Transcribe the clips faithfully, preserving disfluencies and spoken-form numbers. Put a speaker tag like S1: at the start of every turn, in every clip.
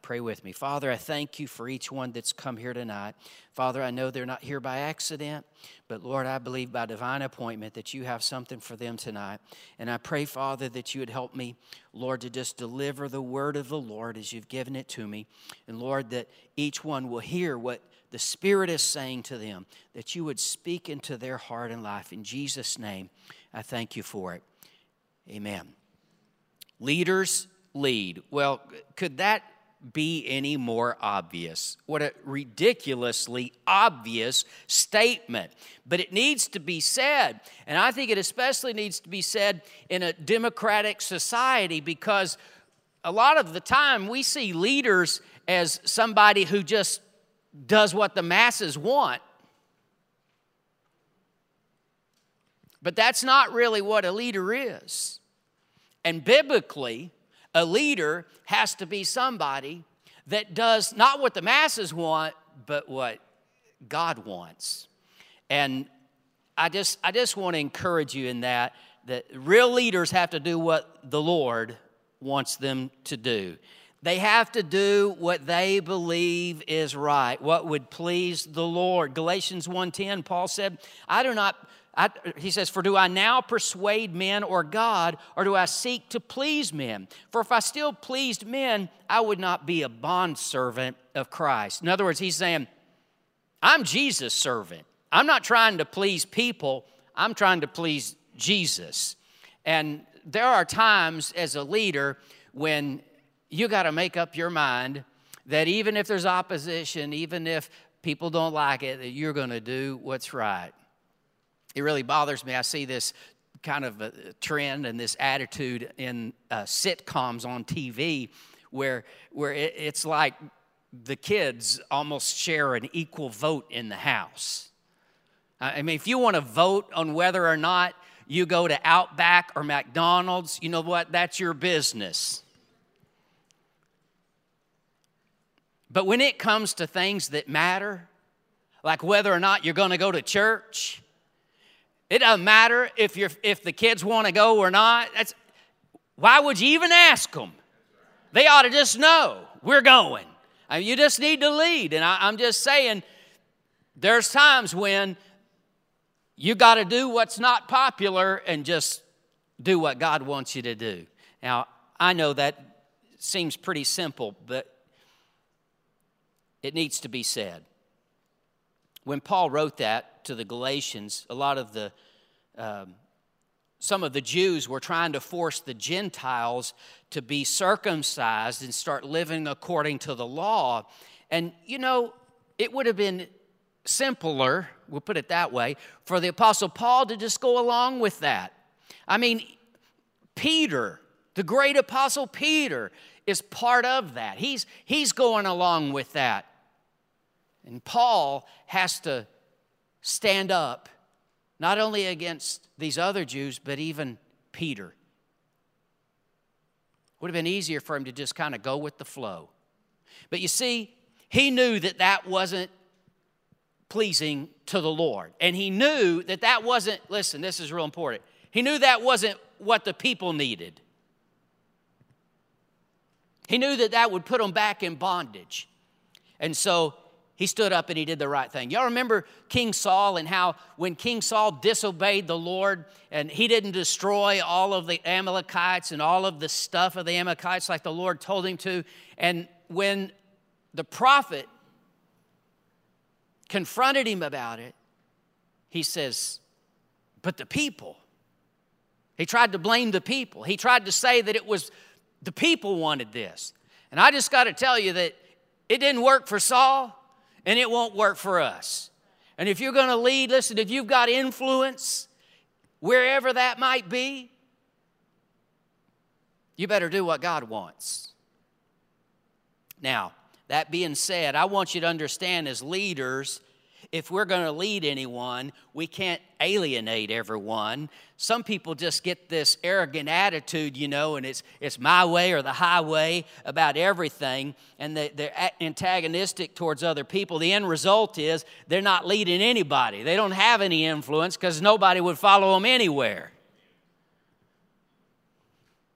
S1: Pray with me. Father, I thank you for each one that's come here tonight. Father, I know they're not here by accident, but Lord, I believe by divine appointment that you have something for them tonight. And I pray, Father, that you would help me, Lord, to just deliver the word of the Lord as you've given it to me. And Lord, that each one will hear what the Spirit is saying to them, that you would speak into their heart and life. In Jesus' name, I thank you for it. Amen. Leaders lead. Well, could that be any more obvious? What a ridiculously obvious statement. But it needs to be said. And I think it especially needs to be said in a democratic society, because a lot of the time we see leaders as somebody who just does what the masses want. But that's not really what a leader is. And biblically, a leader has to be somebody that does not what the masses want, but what God wants. And I just I just want to encourage you in that, that real leaders have to do what the Lord wants them to do. They have to do what they believe is right, what would please the Lord. Galatians one ten, Paul said, I do not... I, he says, for do I now persuade men or God, or do I seek to please men? For if I still pleased men, I would not be a bondservant of Christ. In other words, he's saying, I'm Jesus' servant. I'm not trying to please people. I'm trying to please Jesus. And there are times as a leader when you got to make up your mind that even if there's opposition, even if people don't like it, that you're going to do what's right. It really bothers me. I see this kind of a trend and this attitude in uh, sitcoms on T V where, where it, it's like the kids almost share an equal vote in the house. I mean, if you want to vote on whether or not you go to Outback or McDonald's, you know what? That's your business. But when it comes to things that matter, like whether or not you're going to go to church, it doesn't matter if you're if the kids want to go or not. That's why would you even ask them? They ought to just know we're going. I mean, you just need to lead. And I, I'm just saying, there's times when you got to do what's not popular and just do what God wants you to do. Now, I know that seems pretty simple, but it needs to be said. When Paul wrote that to the Galatians, a lot of the, um, some of the Jews were trying to force the Gentiles to be circumcised and start living according to the law. And, you know, it would have been simpler, we'll put it that way, for the Apostle Paul to just go along with that. I mean, Peter, the great Apostle Peter, is part of that. He's, he's going along with that. And Paul has to stand up, not only against these other Jews, but even Peter. Would have been easier for him to just kind of go with the flow. But you see, he knew that that wasn't pleasing to the Lord. And he knew that that wasn't, listen, this is real important. He knew that wasn't what the people needed. He knew that that would put them back in bondage. And so he stood up and he did the right thing. Y'all remember King Saul and how when King Saul disobeyed the Lord and he didn't destroy all of the Amalekites and all of the stuff of the Amalekites like the Lord told him to. And when the prophet confronted him about it, he says, but the people. He tried to blame the people. He tried to say that it was the people wanted this. And I just got to tell you that it didn't work for Saul. And it won't work for us. And if you're going to lead, listen, if you've got influence, wherever that might be, you better do what God wants. Now, that being said, I want you to understand as leaders, if we're going to lead anyone, we can't alienate everyone. Some people just get this arrogant attitude, you know, and it's it's my way or the highway about everything, and they, they're antagonistic towards other people. The end result is they're not leading anybody. They don't have any influence because nobody would follow them anywhere.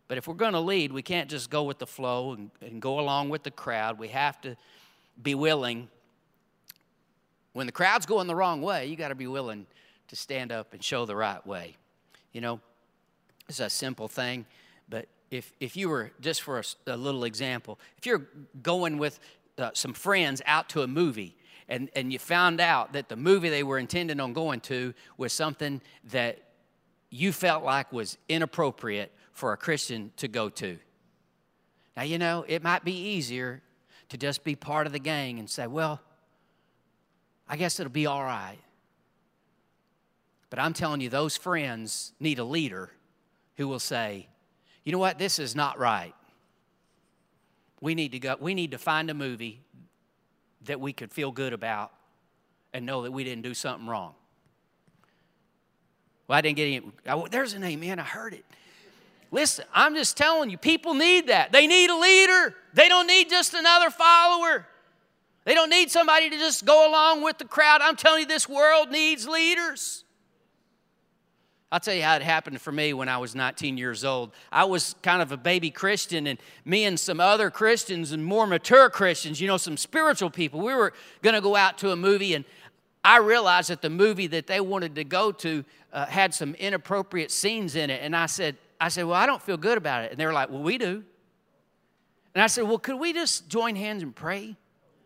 S1: But if we're going to lead, we can't just go with the flow and, and go along with the crowd. We have to be willing. When the crowd's going the wrong way, you got to be willing to stand up and show the right way. You know, it's a simple thing, but if if you were, just for a, a little example, if you're going with uh, some friends out to a movie and, and you found out that the movie they were intending on going to was something that you felt like was inappropriate for a Christian to go to. Now, you know, it might be easier to just be part of the gang and say, well, I guess it'll be all right. But I'm telling you, those friends need a leader who will say, you know what, this is not right. We need to go, we need to find a movie that we could feel good about and know that we didn't do something wrong. Well, I didn't get any, I, there's an amen, I heard it. Listen, I'm just telling you, people need that. They need a leader. They don't need just another follower. They don't need somebody to just go along with the crowd. I'm telling you, this world needs leaders. I'll tell you how it happened for me when I was nineteen years old. I was kind of a baby Christian, and me and some other Christians and more mature Christians, you know, some spiritual people, we were going to go out to a movie, and I realized that the movie that they wanted to go to uh, had some inappropriate scenes in it. And I said, I said, well, I don't feel good about it. And they were like, well, we do. And I said, well, could we just join hands and pray?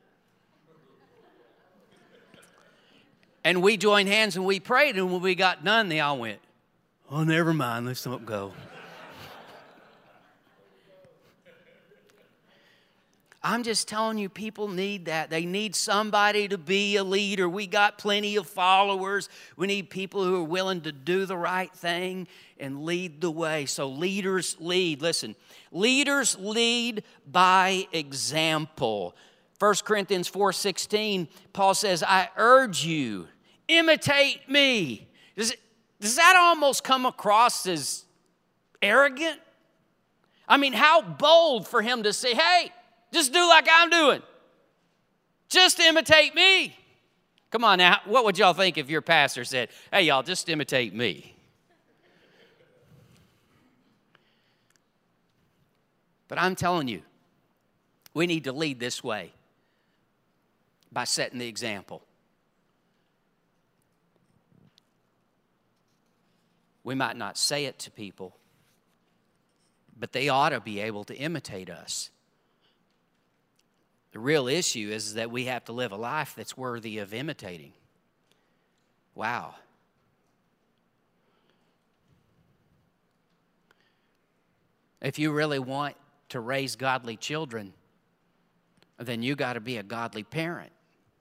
S1: And we joined hands and we prayed. And when we got done, they all went, oh, never mind. Let's not go. I'm just telling you, people need that. They need somebody to be a leader. We got plenty of followers. We need people who are willing to do the right thing and lead the way. So leaders lead. Listen, leaders lead by example. First Corinthians four sixteen, Paul says, I urge you, imitate me. Does, it, does that almost come across as arrogant? I mean, how bold for him to say, hey, just do like I'm doing. Just imitate me. Come on now, what would y'all think if your pastor said, hey, y'all, just imitate me? But I'm telling you, we need to lead this way by setting the example. We might not say it to people, but they ought to be able to imitate us. The real issue is that we have to live a life that's worthy of imitating. Wow. If you really want to raise godly children, then you got to be a godly parent.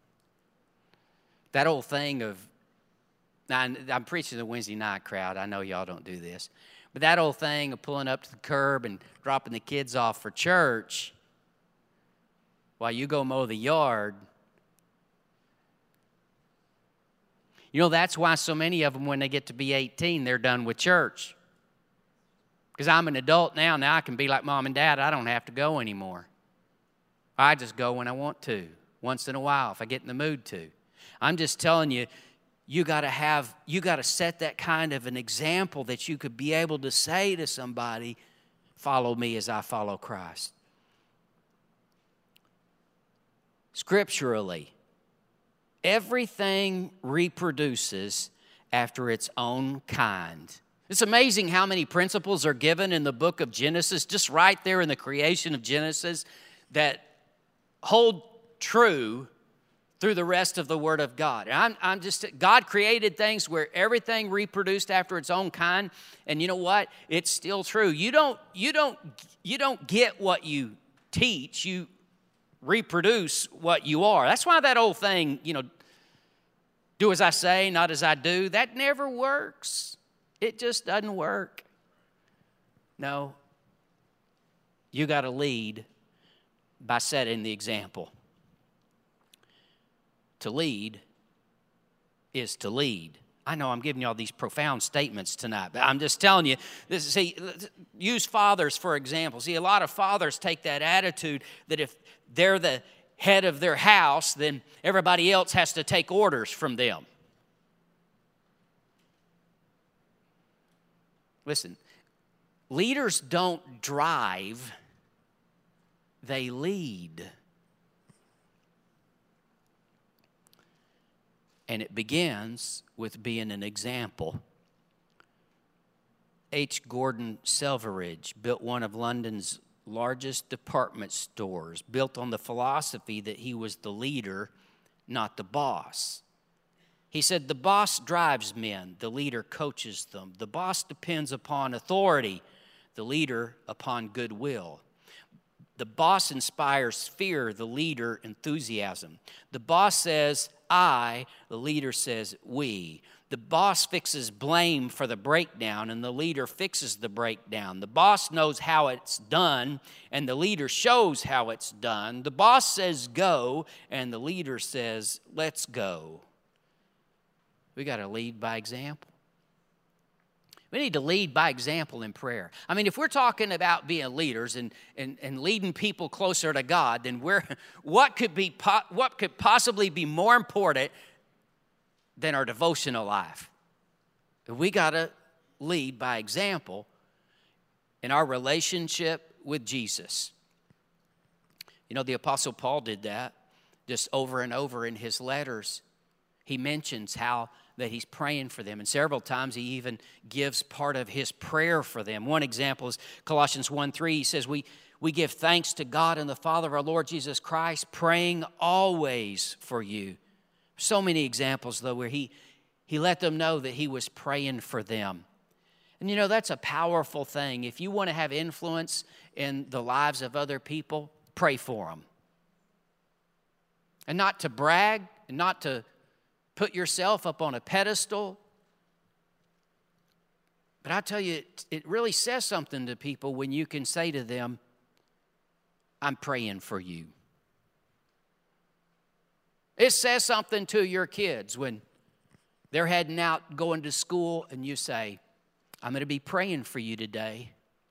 S1: That old thing of, now I'm preaching to the Wednesday night crowd. I know y'all don't do this. But that old thing of pulling up to the curb and dropping the kids off for church while you go mow the yard. You know, that's why so many of them, when they get to be eighteen, they're done with church. Because I'm an adult now. Now I can be like mom and dad. I don't have to go anymore. I just go when I want to, once in a while, if I get in the mood to. I'm just telling you, you got to have, you got to set that kind of an example that you could be able to say to somebody, follow me as I follow Christ. Scripturally, everything reproduces after its own kind. It's amazing how many principles are given in the book of Genesis, just right there in the creation of Genesis, that hold true through the rest of the Word of God. And I'm, I'm just, God created things where everything reproduced after its own kind, and you know what? It's still true. You don't, you don't, you don't get what you teach. You reproduce what you are. That's why that old thing, you know, do as I say, not as I do, that never works. It just doesn't work. No, you got to lead by setting the example. To lead is to lead. I know I'm giving you all these profound statements tonight, but I'm just telling you, this is, see, use fathers for example. See, a lot of fathers take that attitude that if they're the head of their house, then everybody else has to take orders from them. Listen, Leaders don't drive, they lead. And it begins with being an example. H. Gordon Selveridge built one of London's largest department stores, built on the philosophy that he was the leader, not the boss. He said, the boss drives men, the leader coaches them. The boss depends upon authority, the leader upon goodwill. The boss inspires fear, the leader enthusiasm. The boss says, I, the leader says, we. The boss fixes blame for the breakdown, and the leader fixes the breakdown. The boss knows how it's done, and the leader shows how it's done. The boss says go, and the leader says, let's go. We got to lead by example. We need to lead by example in prayer. I mean, if we're talking about being leaders and, and, and leading people closer to God, then we're, what could be what could possibly be more important than our devotional life? We got to lead by example in our relationship with Jesus. You know, the Apostle Paul did that just over and over in his letters. He mentions how that he's praying for them. And several times he even gives part of his prayer for them. One example is Colossians one three. He says, we, we give thanks to God and the Father of our Lord Jesus Christ, praying always for you. So many examples, though, where he, he let them know that he was praying for them. And, you know, that's a powerful thing. If you want to have influence in the lives of other people, pray for them. And not to brag, and not to put yourself up on a pedestal. But I tell you, it, it really says something to people when you can say to them, I'm praying for you. It says something to your kids when they're heading out, going to school, and you say, I'm going to be praying for you today.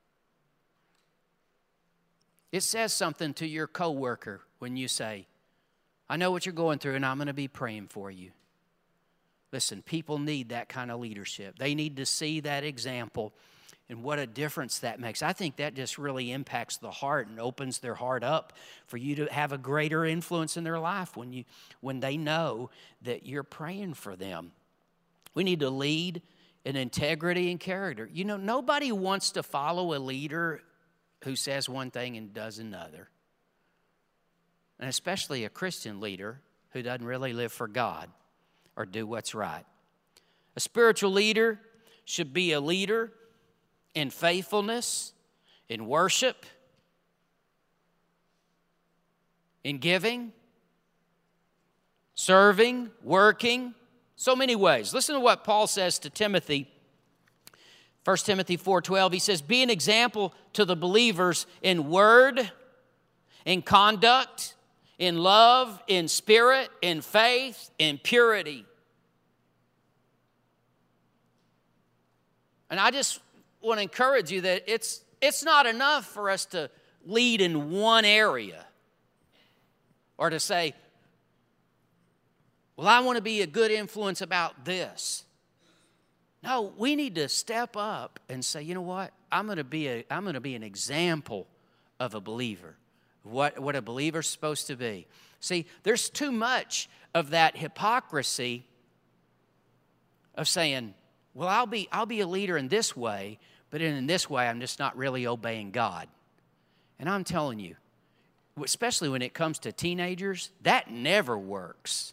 S1: It says something to your coworker when you say, I know what you're going through, and I'm going to be praying for you. Listen, people need that kind of leadership. They need to see that example and what a difference that makes. I think that just really impacts the heart and opens their heart up for you to have a greater influence in their life when you when they know that you're praying for them. We need to lead in integrity and character. You know, nobody wants to follow a leader who says one thing and does another. And especially a Christian leader who doesn't really live for God or do what's right. A spiritual leader should be a leader in faithfulness, in worship, in giving, serving, working, so many ways. Listen to what Paul says to Timothy. First Timothy four twelve, he says, be an example to the believers in word, in conduct, in love, in spirit, in faith, in purity. And I just want to encourage you that it's, it's not enough for us to lead in one area or to say, well, I want to be a good influence about this. No, we need to step up and say, you know what? I'm going to be a, I'm going to be an example of a believer. What, what a believer's supposed to be. See, there's too much of that hypocrisy of saying, well, I'll be, I'll be a leader in this way, but in this way, I'm just not really obeying God. And I'm telling you, especially when it comes to teenagers, that never works.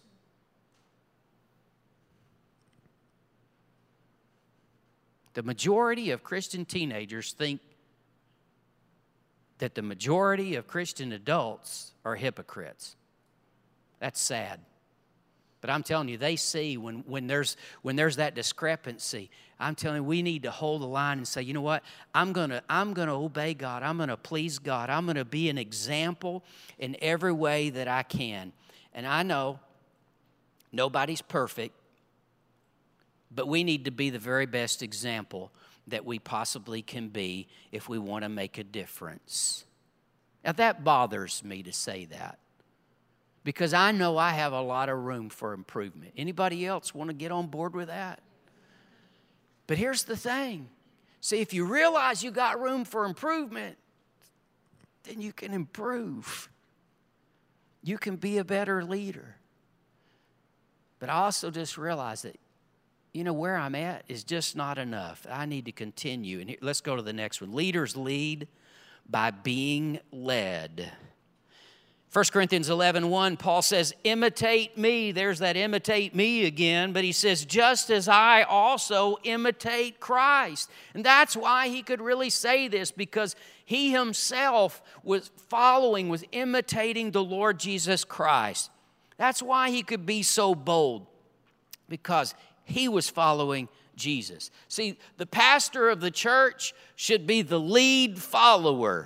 S1: The majority of Christian teenagers think that the majority of Christian adults are hypocrites. That's sad. But I'm telling you, they see when, when, there's, when there's that discrepancy. I'm telling you, we need to hold the line and say, you know what? I'm going to I'm going to obey God. I'm going to please God. I'm going to be an example in every way that I can. And I know nobody's perfect, but we need to be the very best example that we possibly can be if we want to make a difference. Now, that bothers me to say that because I know I have a lot of room for improvement. Anybody else want to get on board with that? But here's the thing. See, if you realize you got room for improvement, then you can improve. You can be a better leader. But I also just realize that, you know, where I'm at is just not enough. I need to continue. And here, let's go to the next one. Leaders lead by being led. First Corinthians eleven one, Paul says, imitate me. There's that imitate me again. But he says, just as I also imitate Christ. And that's why he could really say this, because he himself was following, was imitating the Lord Jesus Christ. That's why he could be so bold, because he was following Jesus. See, the pastor of the church should be the lead follower.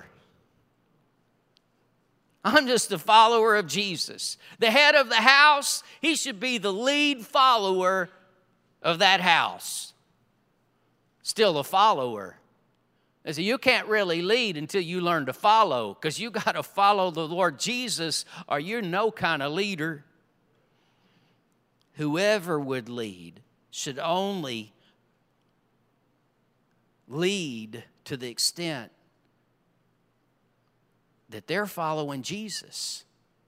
S1: I'm just a follower of Jesus. The head of the house, he should be the lead follower of that house. Still a follower. And so you can't really lead until you learn to follow, because you got to follow the Lord Jesus or you're no kind of leader. Whoever would lead should only lead to the extent that they're following Jesus.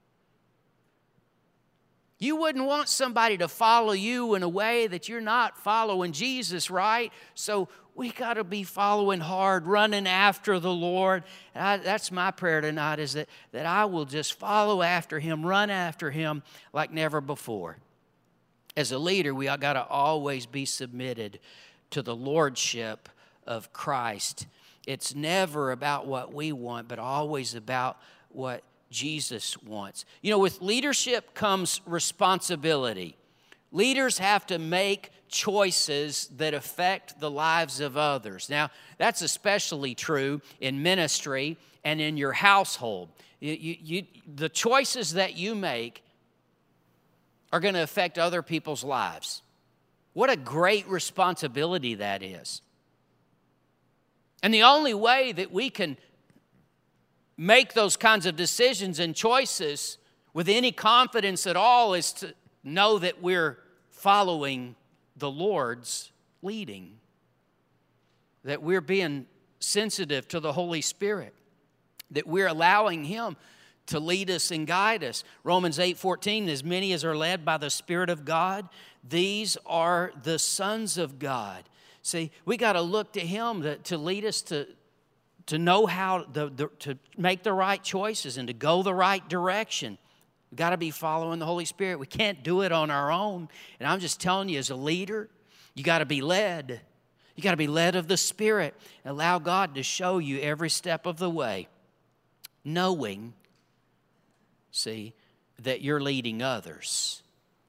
S1: You wouldn't want somebody to follow you in a way that you're not following Jesus, right? So we got to be following hard, running after the Lord. And I, that's my prayer tonight, is that, that I will just follow after Him, run after Him like never before. As a leader, we got to always be submitted to the lordship of Christ. It's never about what we want, but always about what Jesus wants. You know, with leadership comes responsibility. Leaders have to make choices that affect the lives of others. Now, that's especially true in ministry and in your household. You, you, you, the choices that you make are going to affect other people's lives. What a great responsibility that is. And the only way that we can make those kinds of decisions and choices with any confidence at all is to know that we're following the Lord's leading, that we're being sensitive to the Holy Spirit, that we're allowing Him to lead us and guide us. Romans eight fourteen, as many as are led by the Spirit of God, these are the sons of God. See, we got to look to Him to, to lead us to, to know how the, the, to make the right choices and to go the right direction. We've got to be following the Holy Spirit. We can't do it on our own. And I'm just telling you, as a leader, you got to be led. You got to be led of the Spirit and allow God to show you every step of the way, knowing, see, that you're leading others.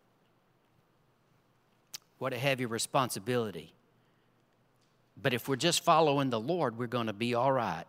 S1: What a heavy responsibility. But if we're just following the Lord, we're going to be all right.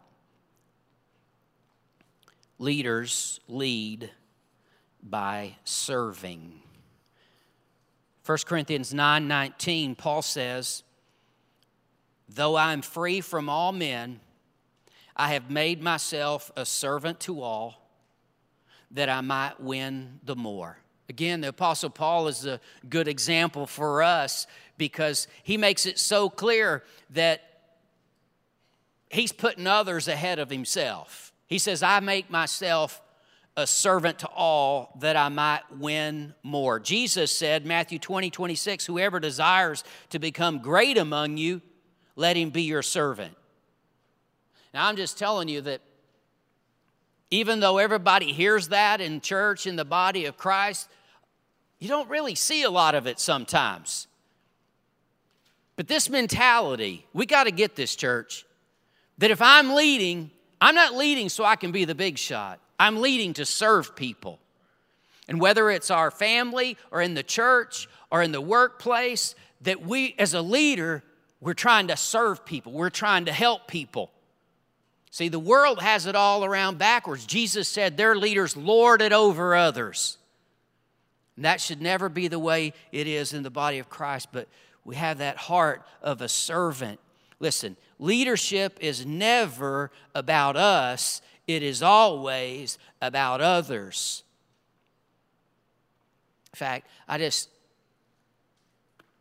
S1: Leaders lead by serving. First Corinthians nine nineteen, Paul says, though I am free from all men, I have made myself a servant to all, that I might win the more. Again, the Apostle Paul is a good example for us, because he makes it so clear that he's putting others ahead of himself. He says, I make myself a servant to all, that I might win more. Jesus said, Matthew twenty twenty-six, whoever desires to become great among you, let him be your servant. Now, I'm just telling you that even though everybody hears that in church, in the body of Christ, you don't really see a lot of it sometimes. But this mentality, we got to get this, church, that if I'm leading, I'm not leading so I can be the big shot. I'm leading to serve people. And whether it's our family or in the church or in the workplace, that we, as a leader, we're trying to serve people. We're trying to help people. See, the world has it all around backwards. Jesus said their leaders lord it over others. And that should never be the way it is in the body of Christ, but we have that heart of a servant. Listen, leadership is never about us. It is always about others. In fact, I just,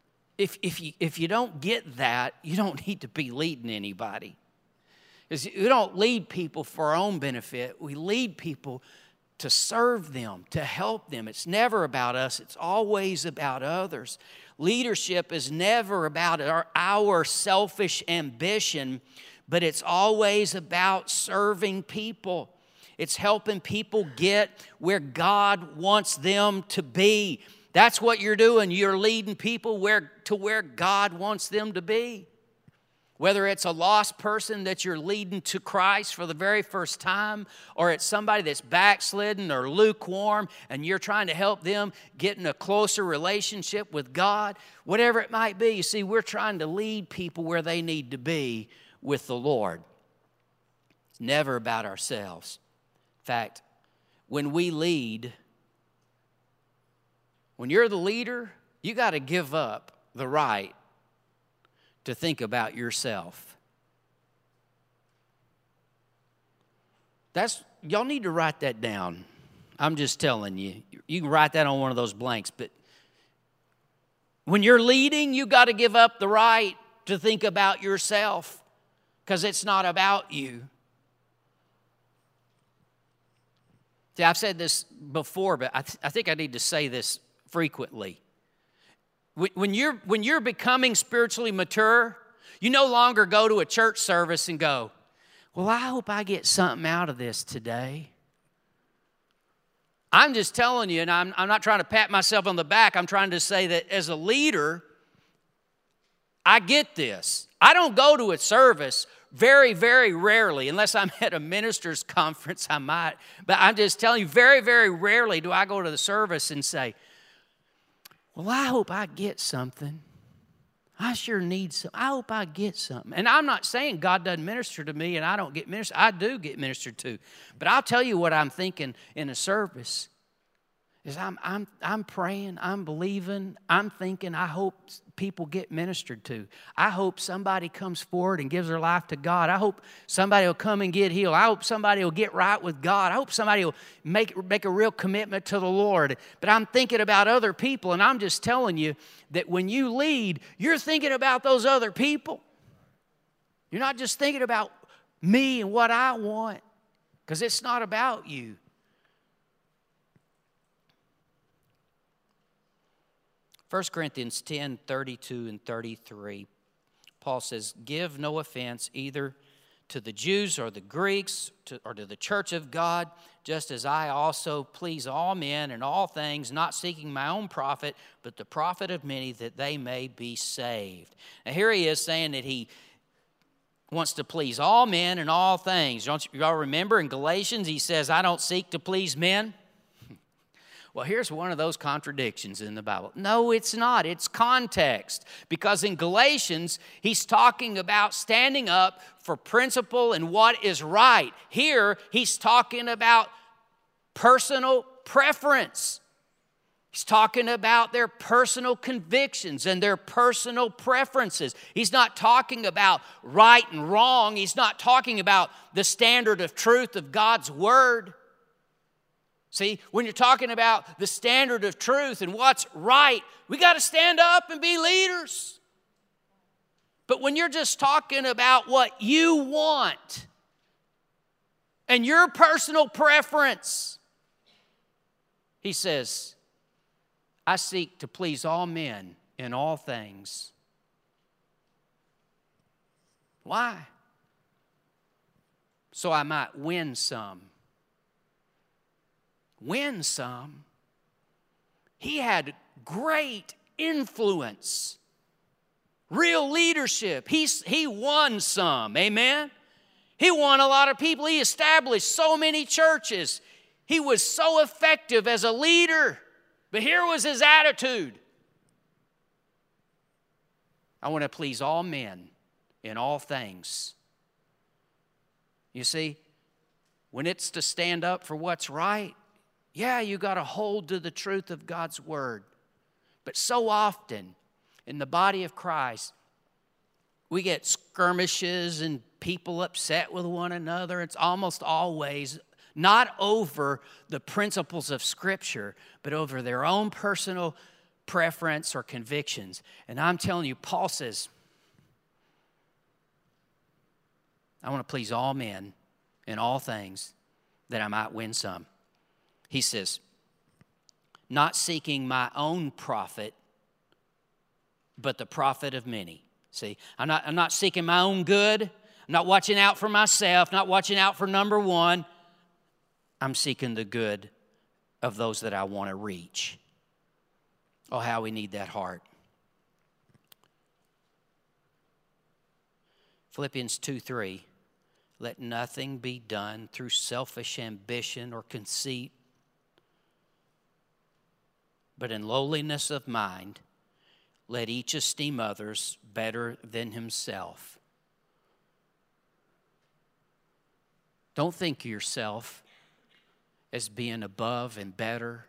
S1: if, if, you, if you don't get that, you don't need to be leading anybody. Because we don't lead people for our own benefit. We lead people to serve them, to help them. It's never about us. It's always about others. Leadership is never about our, our selfish ambition, but it's always about serving people. It's helping people get where God wants them to be. That's what you're doing. You're leading people where, to where God wants them to be. Whether it's a lost person that you're leading to Christ for the very first time, or it's somebody that's backslidden or lukewarm and you're trying to help them get in a closer relationship with God, whatever it might be. You see, we're trying to lead people where they need to be with the Lord. It's never about ourselves. In fact, when we lead, when you're the leader, you got to give up the right to think about yourself. That's, y'all need to write that down. I'm just telling you. You can write that on one of those blanks, but when you're leading, you got to give up the right to think about yourself, because it's not about you. See, I've said this before, but I, th- I think I need to say this frequently. When you're, when you're becoming spiritually mature, you no longer go to a church service and go, well, I hope I get something out of this today. I'm just telling you, and I'm, I'm not trying to pat myself on the back. I'm trying to say that as a leader, I get this. I don't go to a service very, very rarely, unless I'm at a minister's conference, I might. But I'm just telling you, very, very rarely do I go to the service and say, well, I hope I get something. I sure need some. I hope I get something. And I'm not saying God doesn't minister to me and I don't get ministered. I do get ministered to. But I'll tell you what I'm thinking in a service is I'm, I'm, I'm praying, I'm believing, I'm thinking, I hope people get ministered to. I hope somebody comes forward and gives their life to God. I hope somebody will come and get healed. I hope somebody will get right with God. I hope somebody will make, make a real commitment to the Lord. But I'm thinking about other people, and I'm just telling you that when you lead, you're thinking about those other people. You're not just thinking about me and what I want, because it's not about you. First Corinthians ten, thirty-two and thirty-three, Paul says, give no offense either to the Jews or the Greeks to, or to the church of God, just as I also please all men in all things, not seeking my own profit, but the profit of many, that they may be saved. Now here he is saying that he wants to please all men in all things. Don't you all remember in Galatians he says, I don't seek to please men? Well, here's one of those contradictions in the Bible. No, it's not. It's context. Because in Galatians, he's talking about standing up for principle and what is right. Here, he's talking about personal preference. He's talking about their personal convictions and their personal preferences. He's not talking about right and wrong. He's not talking about the standard of truth of God's Word. See, when you're talking about the standard of truth and what's right, we got to stand up and be leaders. But when you're just talking about what you want and your personal preference, he says, I seek to please all men in all things. Why? So I might win some. Win some. He had great influence, real leadership. He's, he won some, amen? He won a lot of people. He established so many churches. He was so effective as a leader. But here was his attitude. I want to please all men in all things. You see, when it's to stand up for what's right, yeah, you got to hold to the truth of God's Word. But so often in the body of Christ, we get skirmishes and people upset with one another. It's almost always not over the principles of Scripture, but over their own personal preference or convictions. And I'm telling you, Paul says, I want to please all men in all things that I might win some. He says, not seeking my own profit, but the profit of many. See, I'm not, I'm not seeking my own good. I'm not watching out for myself, not watching out for number one. I'm seeking the good of those that I want to reach. Oh, how we need that heart. Philippians two three. Let nothing be done through selfish ambition or conceit, but in lowliness of mind, let each esteem others better than himself. Don't think of yourself as being above and better.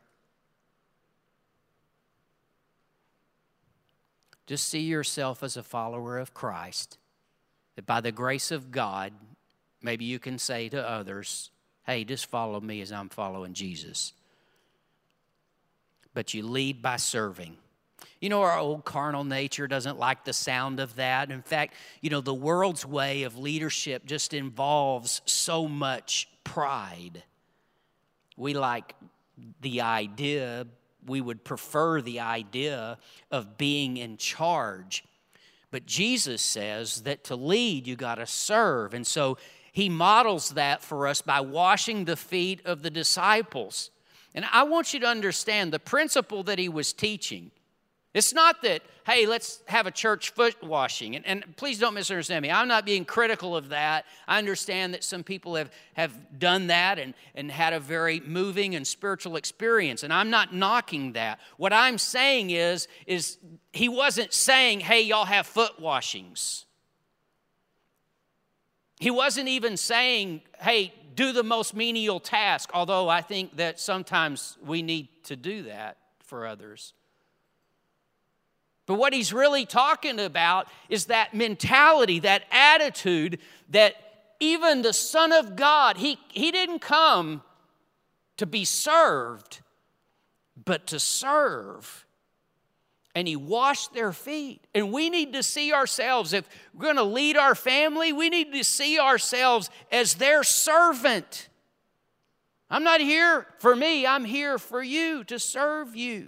S1: Just see yourself as a follower of Christ, that by the grace of God, maybe you can say to others, hey, just follow me as I'm following Jesus. But you lead by serving. You know, our old carnal nature doesn't like the sound of that. In fact, you know, the world's way of leadership just involves so much pride. We like the idea, we would prefer the idea of being in charge. But Jesus says that to lead, you got to serve. And so he models that for us by washing the feet of the disciples. And I want you to understand the principle that he was teaching. It's not that, hey, let's have a church foot washing. And, and please don't misunderstand me. I'm not being critical of that. I understand that some people have, have done that and, and had a very moving and spiritual experience. And I'm not knocking that. What I'm saying is, is he wasn't saying, hey, y'all have foot washings. He wasn't even saying, hey, do the most menial task, although I think that sometimes we need to do that for others. But what he's really talking about is that mentality, that attitude that even the Son of God, he, he didn't come to be served, but to serve. And he washed their feet. And we need to see ourselves, if we're going to lead our family, we need to see ourselves as their servant. I'm not here for me, I'm here for you, to serve you.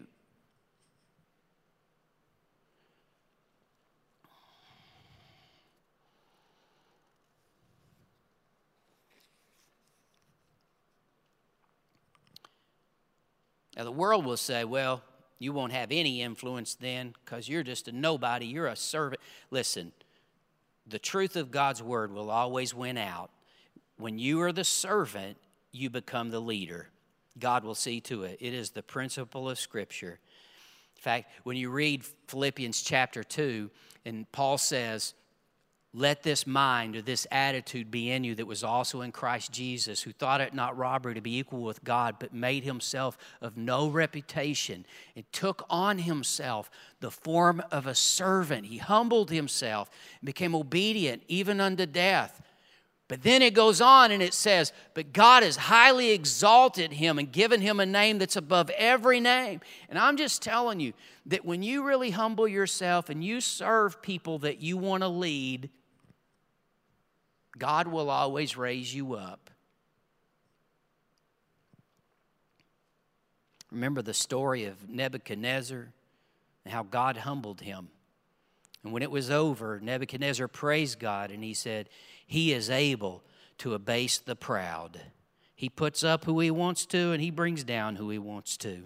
S1: Now the world will say, well, you won't have any influence then because you're just a nobody. You're a servant. Listen, the truth of God's word will always win out. When you are the servant, you become the leader. God will see to it. It is the principle of Scripture. In fact, when you read Philippians chapter two, and Paul says, let this mind or this attitude be in you that was also in Christ Jesus, who thought it not robbery to be equal with God, but made himself of no reputation and took on himself the form of a servant. He humbled himself and became obedient even unto death. But then it goes on and it says, but God has highly exalted him and given him a name that's above every name. And I'm just telling you that when you really humble yourself and you serve people that you want to lead, God will always raise you up. Remember the story of Nebuchadnezzar and how God humbled him. And when it was over, Nebuchadnezzar praised God and he said, he is able to abase the proud. He puts up who he wants to and he brings down who he wants to.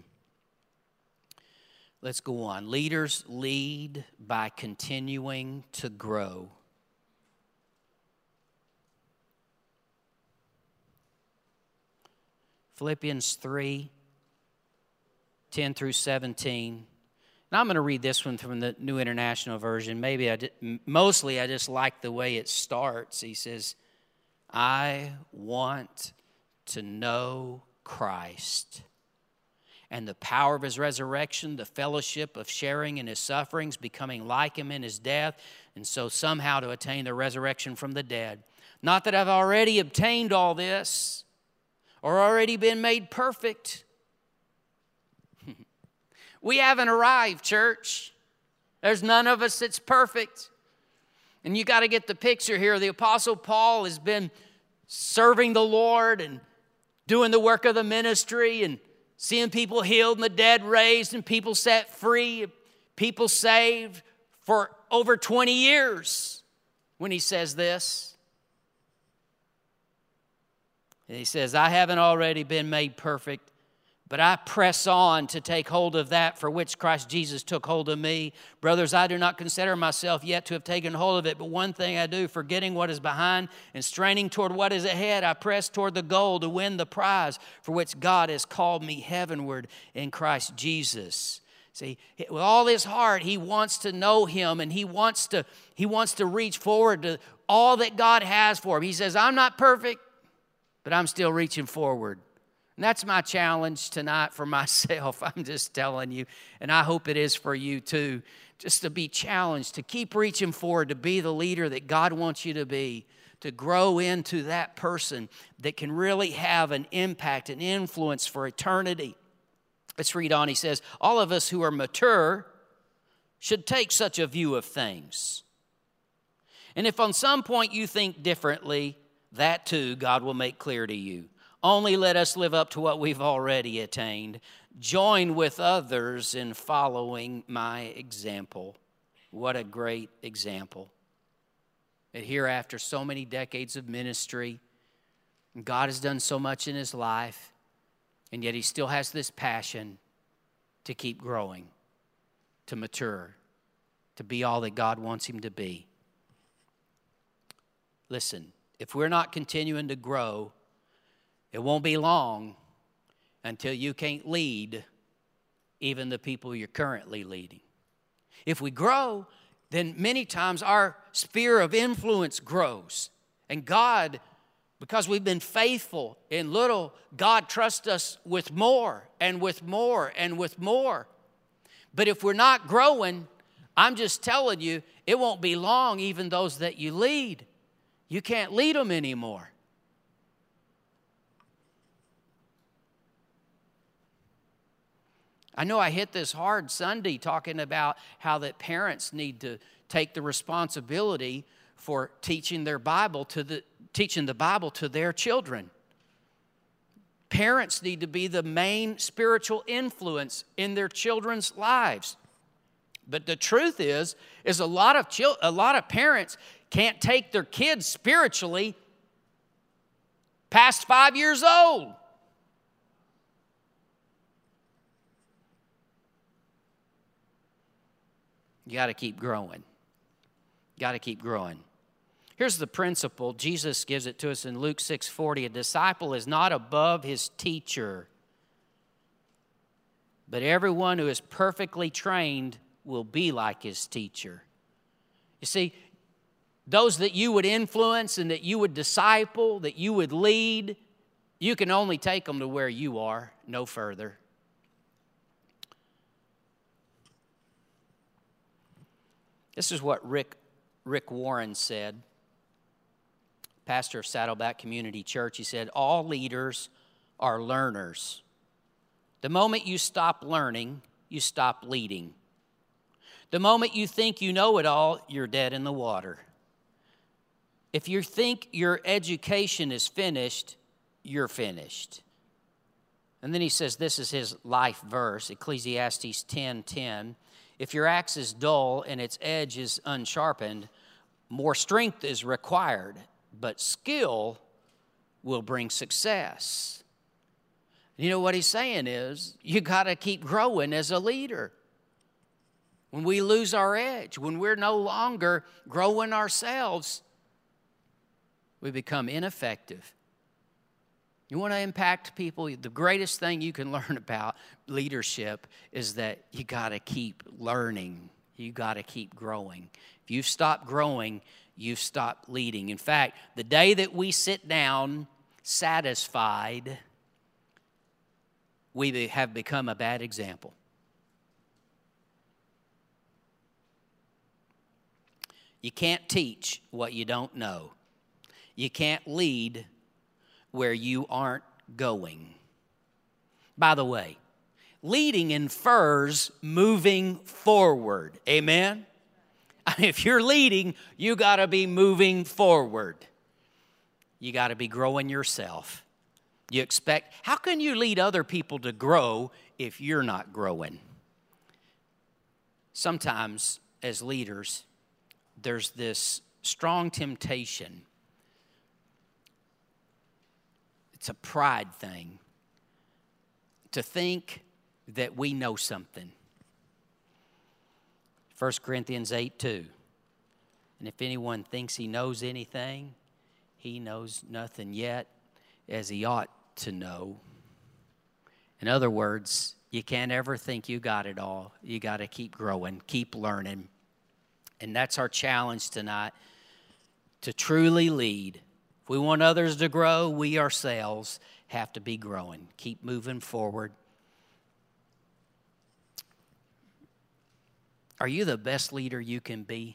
S1: Let's go on. Leaders lead by continuing to grow. Philippians three, ten through seventeen. And I'm going to read this one from the New International Version. Maybe I did, mostly I just like the way it starts. He says, I want to know Christ and the power of his resurrection, the fellowship of sharing in his sufferings, becoming like him in his death, and so somehow to attain the resurrection from the dead. Not that I've already obtained all this or already been made perfect. We haven't arrived, church. There's none of us that's perfect. And you got to get the picture here. The Apostle Paul has been serving the Lord and doing the work of the ministry and seeing people healed and the dead raised and people set free, people saved for over twenty years when he says this. And he says, I haven't already been made perfect, but I press on to take hold of that for which Christ Jesus took hold of me. Brothers, I do not consider myself yet to have taken hold of it, but one thing I do, forgetting what is behind and straining toward what is ahead, I press toward the goal to win the prize for which God has called me heavenward in Christ Jesus. See, with all his heart, he wants to know him, and he wants to, he wants to reach forward to all that God has for him. He says, I'm not perfect, but I'm still reaching forward. And that's my challenge tonight for myself. I'm just telling you, and I hope it is for you too, just to be challenged, to keep reaching forward, to be the leader that God wants you to be, to grow into that person that can really have an impact, an influence for eternity. Let's read on. He says, all of us who are mature should take such a view of things. And if on some point you think differently, that too God will make clear to you. Only let us live up to what we've already attained. Join with others in following my example. What a great example. And here, after so many decades of ministry, God has done so much in his life, and yet he still has this passion to keep growing, to mature, to be all that God wants him to be. Listen, if we're not continuing to grow, it won't be long until you can't lead even the people you're currently leading. If we grow, then many times our sphere of influence grows. And God, because we've been faithful in little, God trusts us with more and with more and with more. But if we're not growing, I'm just telling you, it won't be long, even those that you lead. You can't lead them anymore. I know I hit this hard Sunday talking about how that parents need to take the responsibility for teaching their Bible to the teaching the Bible to their children. Parents need to be the main spiritual influence in their children's lives. But the truth is, is a lot of chil- a lot of parents can't take their kids spiritually past five years old. You got to keep growing. You got to keep growing. Here's the principle. Jesus gives it to us in Luke six forty. A disciple is not above his teacher, but everyone who is perfectly trained will be like his teacher. You see, those that you would influence and that you would disciple, that you would lead, you can only take them to where you are, no further. This is what Rick, Rick Warren said, pastor of Saddleback Community Church. He said, all leaders are learners. The moment you stop learning, you stop leading. The moment you think you know it all, you're dead in the water. If you think your education is finished, you're finished. And then he says, this is his life verse, Ecclesiastes ten ten. If your axe is dull and its edge is unsharpened, more strength is required, but skill will bring success. You know what he's saying is, you got to keep growing as a leader. When we lose our edge, when we're no longer growing ourselves, we become ineffective. You want to impact people, the greatest thing you can learn about leadership is that you got to keep learning. You got to keep growing. If you've stopped growing, you've stopped leading. In fact, the day that we sit down satisfied, we have become a bad example. You can't teach what you don't know. You can't lead where you aren't going. By the way, leading infers moving forward. Amen? If you're leading, you got to be moving forward. You got to be growing yourself. You expect, how can you lead other people to grow if you're not growing? Sometimes, as leaders, there's this strong temptation. It's a pride thing to think that we know something. First Corinthians eight two. And if anyone thinks he knows anything, he knows nothing yet as he ought to know. In other words, you can't ever think you got it all. You got to keep growing, keep learning. And that's our challenge tonight, to truly lead. If we want others to grow, we ourselves have to be growing. Keep moving forward. Are you the best leader you can be?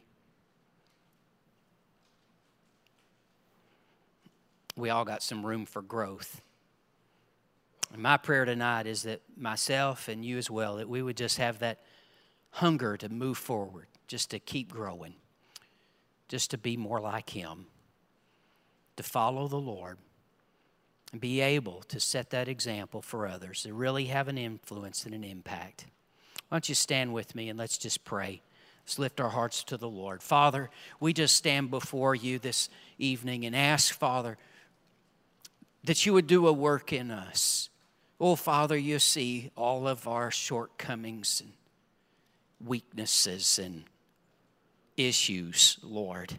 S1: We all got some room for growth. And my prayer tonight is that myself and you as well, that we would just have that hunger to move forward, just to keep growing, just to be more like Him, to follow the Lord, and be able to set that example for others, to really have an influence and an impact. Why don't you stand with me and let's just pray. Let's lift our hearts to the Lord. Father, we just stand before you this evening and ask, Father, that you would do a work in us. Oh, Father, you see all of our shortcomings and weaknesses and issues, Lord.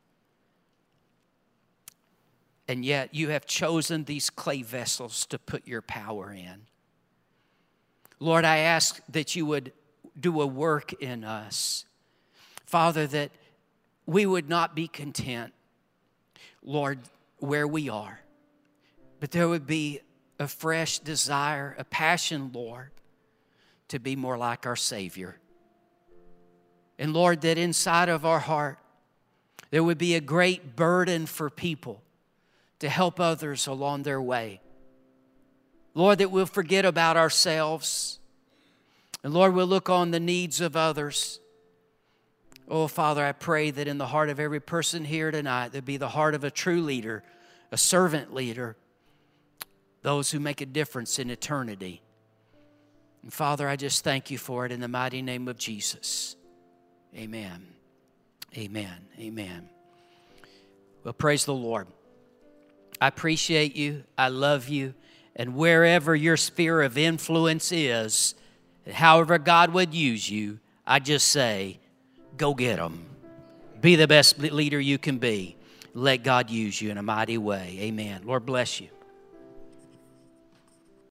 S1: And yet you have chosen these clay vessels to put your power in. Lord, I ask that you would do a work in us. Father, that we would not be content, Lord, where we are. But there would be a fresh desire, a passion, Lord, to be more like our Savior. And Lord, that inside of our heart, there would be a great burden for people to help others along their way. Lord, that we'll forget about ourselves. And Lord, we'll look on the needs of others. Oh, Father, I pray that in the heart of every person here tonight, there'd be the heart of a true leader, a servant leader, those who make a difference in eternity. And Father, I just thank you for it in the mighty name of Jesus. Amen. Amen. Amen. Well, praise the Lord. I appreciate you. I love you. And wherever your sphere of influence is, however God would use you, I just say, go get them. Be the best leader you can be. Let God use you in a mighty way. Amen. Lord bless you.